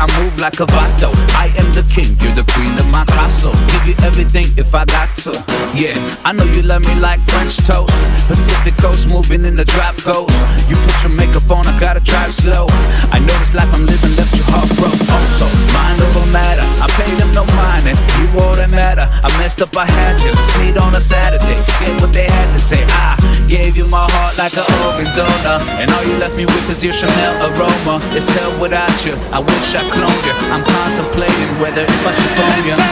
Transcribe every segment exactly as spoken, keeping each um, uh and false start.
I move like a vato. I am the king, you're the queen of my castle. Give you everything if I got to. Yeah, I know you love me like French toast. Pacific Coast moving in the drop ghost. You put your makeup on, I gotta drive slow. I know this life I'm living left you heart broke. Also, mind over matter, I paid them no mind, and you all that matter. I messed up, I had you. Let's meet on a Saturday. Forget what they had to say. I gave you my heart like an organ donor, and all you left me with is your Chanel aroma. It's hell without you. I wish I cloned you. I'm contemplating whether if I should phone you.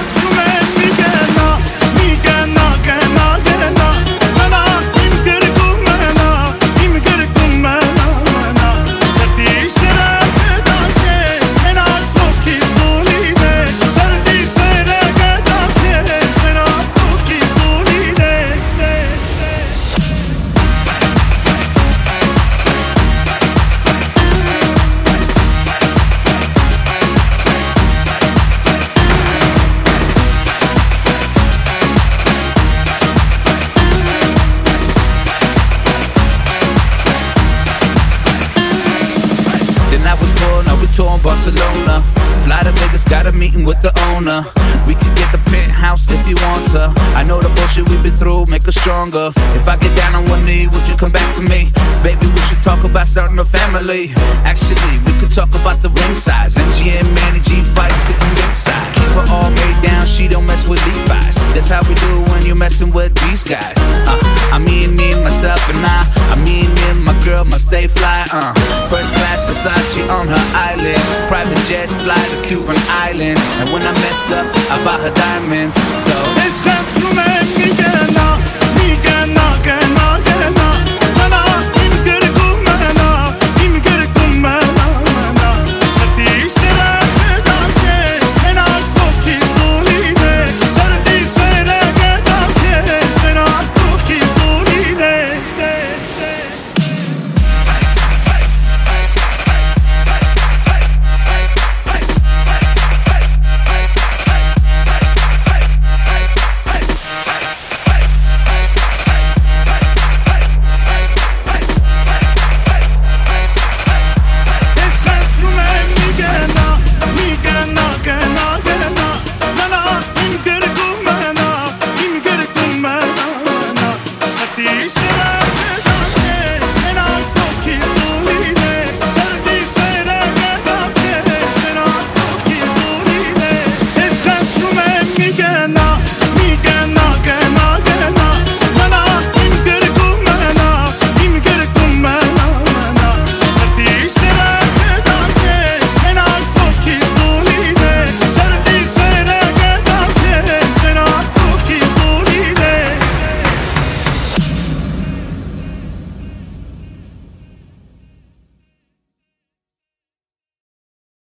In Barcelona, fly to Vegas, got a meeting with the owner. We could get the penthouse if you want to. I know the bullshit we've been through make us stronger. If I get down on one knee, would you come back to me? Baby, we should talk about starting a family. Actually, we could talk about the ring size. M G M, Manny G fights sitting ringside. Keep her all made down, she don't mess with Levi's. That's how we do when you're messing with these guys. uh, I mean me, myself and I. I mean me and my girl must stay fly. uh, First class Versace on her eyelid. Private jet, fly to Cuban island. And when I mess up, I buy her diamonds. So it's